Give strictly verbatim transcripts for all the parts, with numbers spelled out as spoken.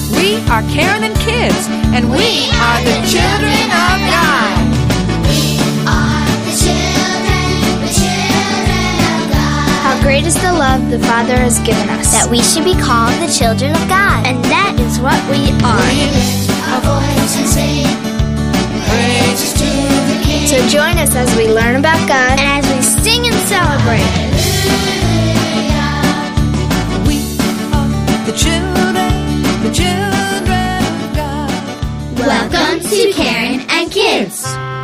We are Karen and Kids, and we are the children of God. We are the children, the children of God. How great is the love the Father has given us, That we should be called the children of God. and that is what we are. We lift our voice and sing praises to the King. So join us as we learn about God and as we sing and celebrate. We are the children, the children of God. Welcome to Karen and Kids.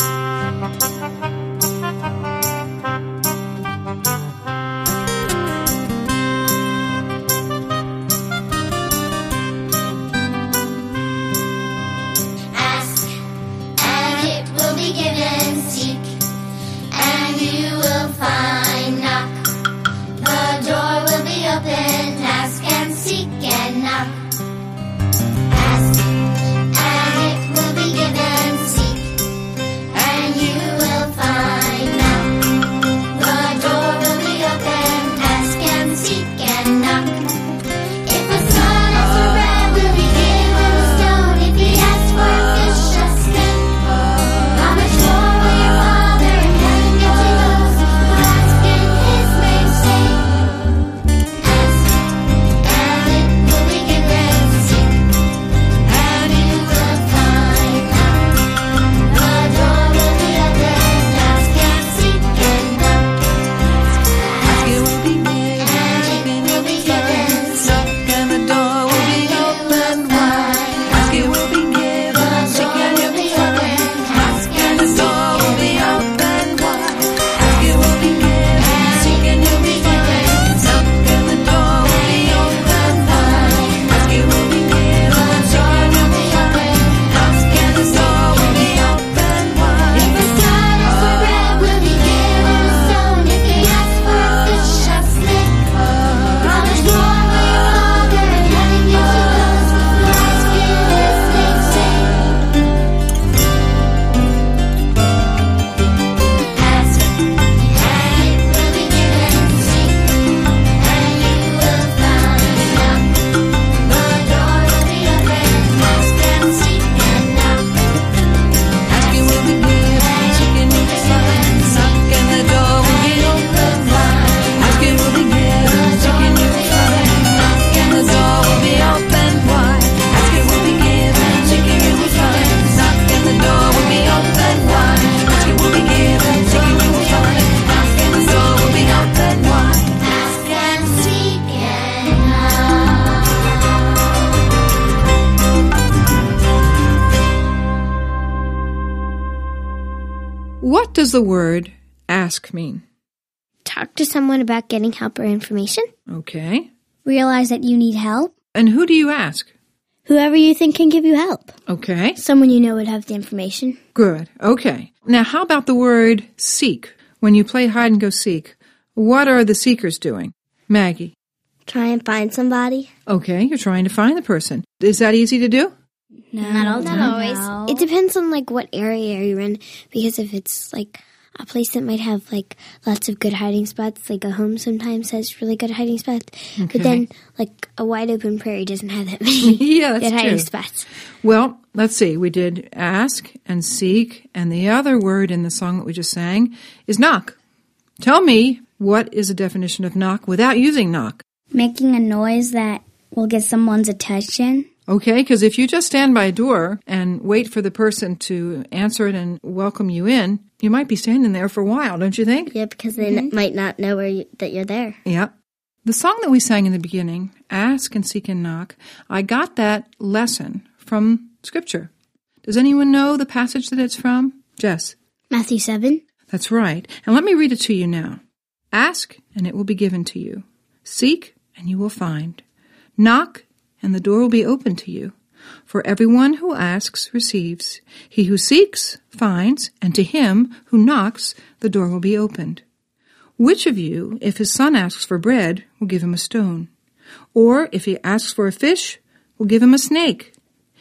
Ask, and it will be given. Seek, and you will find. Knock, the door will be opened. Ask and seek and knock. Ask, and it will be given. Seek, and you will find. Knock, the door will be opened. Ask and seek and knock. If a son asks for bread, will be given a stone. If he asks for a fish, a snake. How much more will your Father in heaven give to those who ask in His name's sake? Ask, and it will be given. Seek, and you will find. Knock, the door will be opened. Ask and seek and knock. Ask, it will be given, And seek, it and will you be will given. find. Knock, and the door will be opened wide. Ask, it will be given, seek, and you will find. Knock, and the door will be opened wide. Ask, it will be given, seek, and you will find. Knock, and the door will be opened wide. Ask, it will be given, seek, and you will find. Knock, and the door will be opened wide. If a son asks for bread, will be given a stone. If he asks for a fish, a snake. How much more will your Father in heaven give to those who ask in His name's sake? Ask, and it will be given. Seek, and you will find. Knock, the door will be opened. Ask and seek and knock. Ask, it will be given, seek, and you will find. Knock, and the door will be opened wide. Ask, it will be given, seek, and you will find. Knock, and the door will be opened wide. Ask, it will be given, seek, and you will find. Knock, and the door will be opened wide. Ask, it will be given, seek, and you will find. Knock, and the door will be opened wide. Ask and seek and knock. What does the word ask mean? Talk to someone about getting help or information. Okay. Realize that you need help. And who do you ask? Whoever you think can give you help. Okay. Someone you know would have the information. Good. Okay. Now, how about the word seek? When you play hide and go seek, what are the seekers doing? Maggie. Try and find somebody. Okay, you're trying to find the person. Is that easy to do? No, not all the time. It depends on like what area you're in, because if it's like a place that might have like lots of good hiding spots, like a home sometimes has really good hiding spots. Okay. But then like a wide open prairie doesn't have that many Yeah, that's good hiding true. spots. Well, let's see. We did ask and seek, and the other word in the song that we just sang is knock. Tell me, what is a definition of knock without using knock? Making a noise that will get someone's attention. Okay, because if you just stand by a door and wait for the person to answer it and welcome you in, you might be standing there for a while, don't you think? Yeah, because they n- might not know where you, that you're there. Yeah. The song that we sang in the beginning, Ask and Seek and Knock, I got that lesson from Scripture. Does anyone know the passage that it's from? Jess? Matthew seven. That's right. And let me read it to you now. Ask, and it will be given to you. Seek, and you will find. Knock, and the door will be opened to you. For everyone who asks receives. He who seeks finds, and to him who knocks the door will be opened. Which of you, if his son asks for bread, will give him a stone? Or if he asks for a fish, will give him a snake?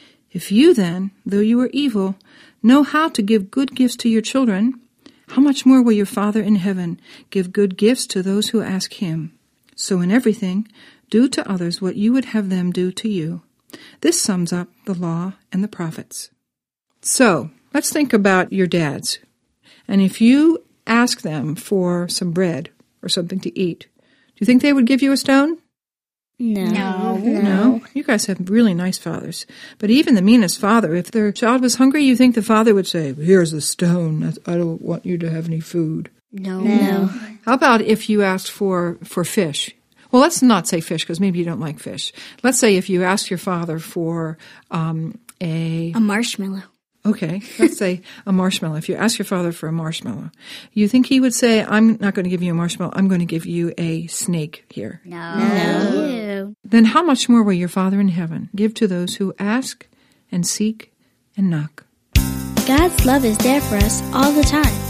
If you then, though you are evil, know how to give good gifts to your children, how much more will your Father in heaven give good gifts to those who ask him? So in everything, do to others what you would have them do to you. This sums up the law and the prophets. So, let's think about your dads. And if you ask them for some bread or something to eat, do you think they would give you a stone? No. No. No. You guys have really nice fathers. But even the meanest father, if their child was hungry, you think the father would say, here's a stone. I don't want you to have any food. No. No. How about if you asked for, for fish? Well, let's not say fish because maybe you don't like fish. Let's say if you asked your father for um, a... A marshmallow. Okay, let's say a marshmallow. If you ask your father for a marshmallow, you think he would say, I'm not going to give you a marshmallow, I'm going to give you a snake here. No. No. Then how much more will your Father in heaven give to those who ask and seek and knock? God's love is there for us all the time.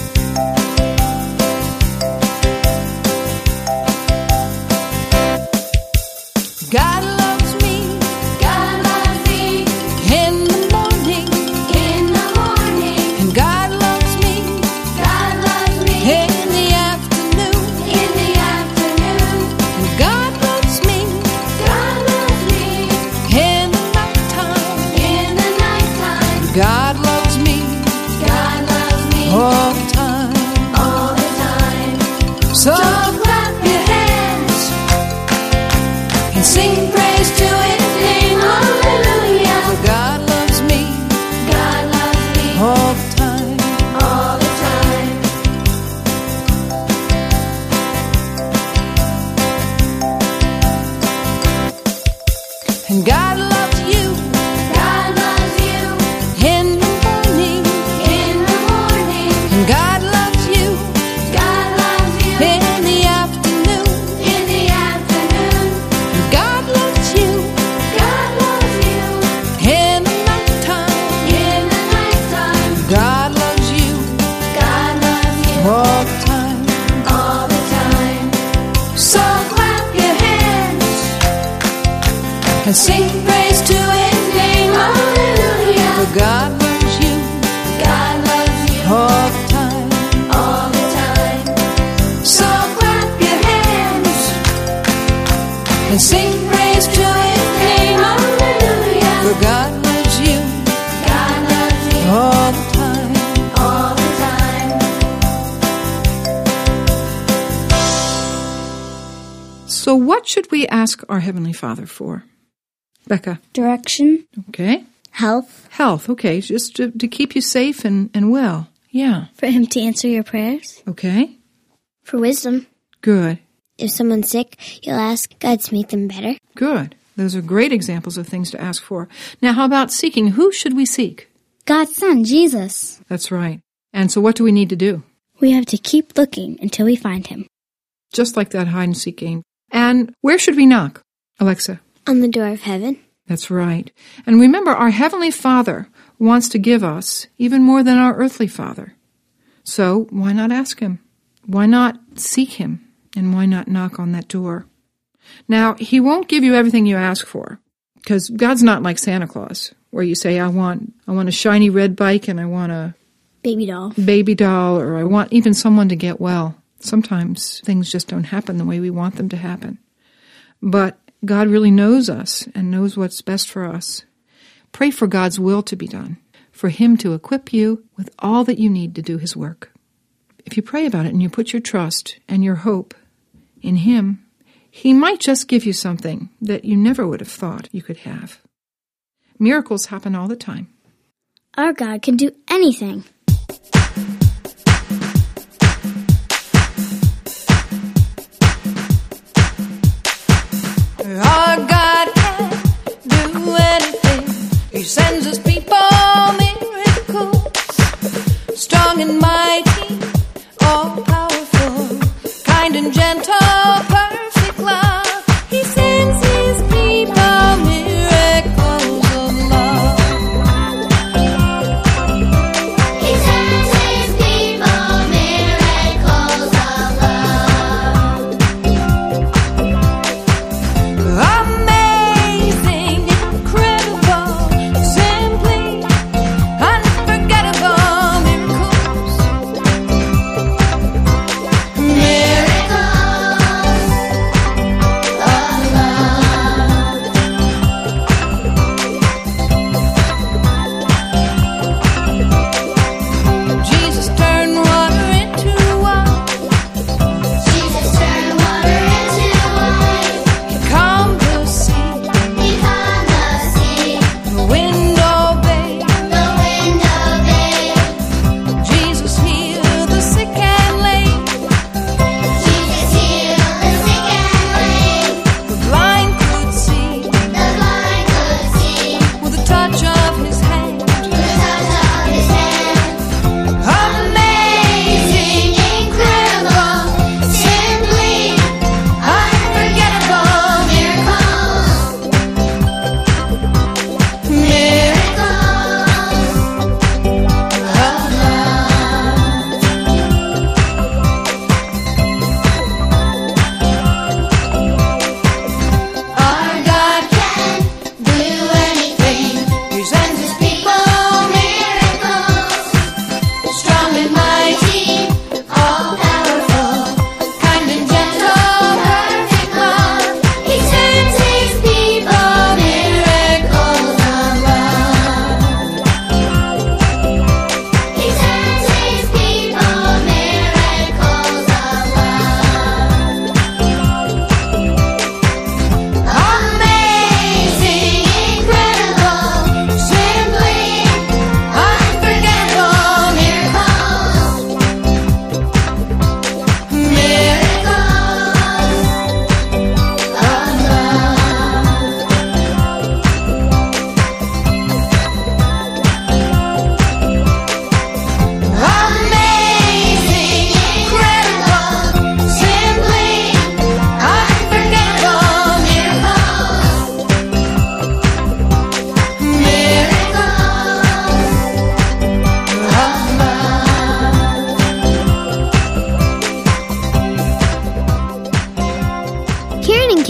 God loves me. God loves me In the morning. in the morning. And God loves me God loves me in the afternoon. in the afternoon. And God loves me God loves me in the nighttime. in the nighttime. God loves me God loves me all the time. all the time. So Clap your hands and sing praise to His name. Hallelujah. For God loves me God loves me all the time. all the time. And God loves you God loves you in the morning. in the morning. And God loves you God loves you in the afternoon. in the afternoon. And God loves you God loves you in the nighttime. in the nighttime. God loves you God loves you all the time. all the time. So Clap your hands and sing praise to His name. Hallelujah. For God loves you God loves you all the time. all the time. So Clap your hands and sing praise to His name. Hallelujah. For God loves you God loves you all the time. all the time. So what should we ask our Heavenly Father for? Becca. Direction, Okay. health, Health. Okay. Just to, to keep you safe and, and well. Yeah. for Him to answer your prayers. Okay. For wisdom. Good. If someone's sick, you'll ask God to make them better. Good. Those are great examples of things to ask for. Now, how about seeking? Who should we seek? God's Son, Jesus. That's right. And so what do we need to do? We have to keep looking until we find Him. Just like that hide and seek game. And where should we knock? Alexa. On the door of heaven. That's right. And remember, our Heavenly Father wants to give us even more than our earthly father. So why not ask Him? Why not seek Him? And why not knock on that door? Now, He won't give you everything you ask for, because God's not like Santa Claus, where you say, I want, I want a shiny red bike and I want a Baby doll. baby doll, or I want even someone to get well. Sometimes things just don't happen the way we want them to happen. But God really knows us and knows what's best for us. Pray for God's will to be done, for Him to equip you with all that you need to do His work. If you pray about it and you put your trust and your hope in Him, He might just give you something that you never would have thought you could have. Miracles happen all the time. Our God can do anything. Our God can do anything. He sends us people miracles, strong and mighty, all powerful, kind and gentle, perfect love. He sends His people miracles of love. He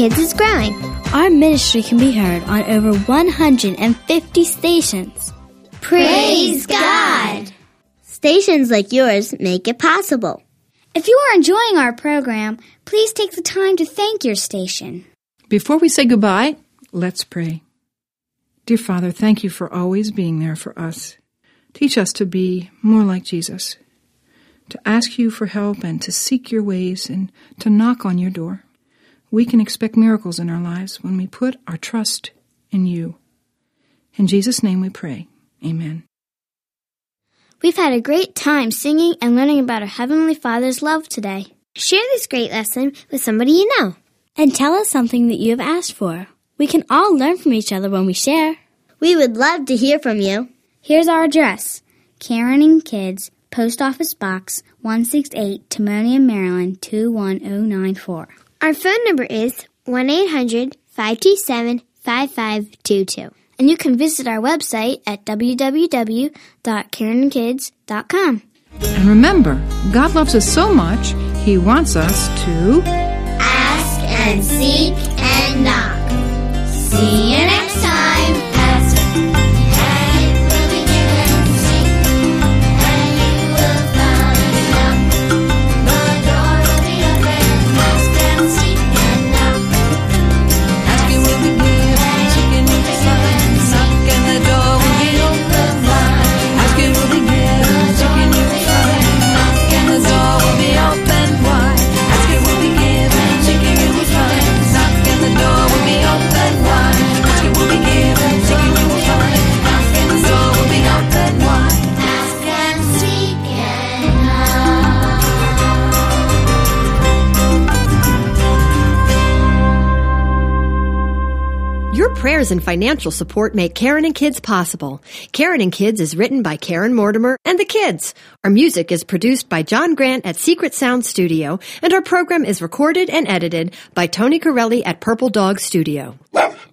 Kids is growing. Our ministry can be heard on over one hundred fifty stations. Praise God! Stations like yours make it possible. If you are enjoying our program, please take the time to thank your station. Before we say goodbye, let's pray. Dear Father, thank you for always being there for us. Teach us to be more like Jesus, to ask you for help and to seek your ways and to knock on your door. We can expect miracles in our lives when we put our trust in you. In Jesus' name we pray. Amen. We've had a great time singing and learning about our Heavenly Father's love today. Share this great lesson with somebody you know. And tell us something that you have asked for. We can all learn from each other when we share. We would love to hear from you. Here's our address. Karen and Kids, Post Office Box one sixty-eight, Timonium, Maryland two one zero nine four. Our phone number is one eight hundred, five two seven, five five two two. And you can visit our website at w w w dot karen and kids dot com. And remember, God loves us so much, He wants us to ask and seek and knock. See you next time. Ask and it will be given. Seek and you will find. Knock, the door will be open. Ask and seek and knock. Ask and will be given. Seek and you will find. Knock and the door will be open wide. Ask and will be given. Seek and you will find. Knock and the door will be open wide. Ask and will be given. Seek and you will find. Knock and the door will be open wide. Ask and will be given. Seek and you will find. Knock and the door will be open wide. Ask and seek and knock. Your prayers and financial support make Karen and Kids possible. Karen and Kids is written by Karen Mortimer and the Kids. Our music is produced by John Grant at Secret Sound Studio, and our program is recorded and edited by Tony Corelli at Purple Dog Studio.